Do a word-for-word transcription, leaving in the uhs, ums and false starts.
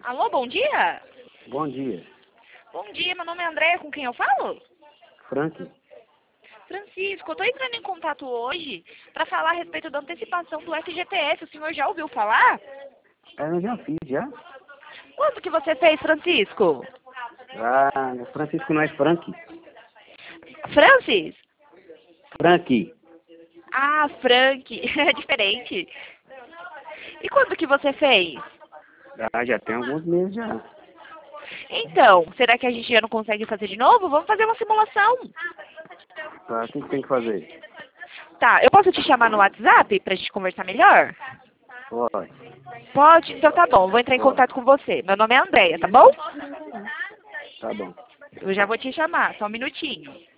Alô, bom dia? Bom dia. Bom dia, meu nome é Andréia, com quem eu falo? Frank? Francisco, eu tô entrando em contato hoje para falar a respeito da antecipação do F G T S. O senhor já ouviu falar? É, eu já fiz, já. Quando que você fez, Francisco? Ah, Francisco não é Frank? Francis? Frank. Ah, Frank, é diferente. E quando que você fez? Ah, já tem alguns meses já. Então, será que a gente já não consegue fazer de novo? Vamos fazer uma simulação. Tá, o que que tem que fazer? Tá, eu posso te chamar no WhatsApp pra gente conversar melhor? Pode. Pode? Então tá bom, vou entrar em Pode. contato com você. Meu nome é Andréia, tá bom? Tá bom. Eu já vou te chamar, só um minutinho.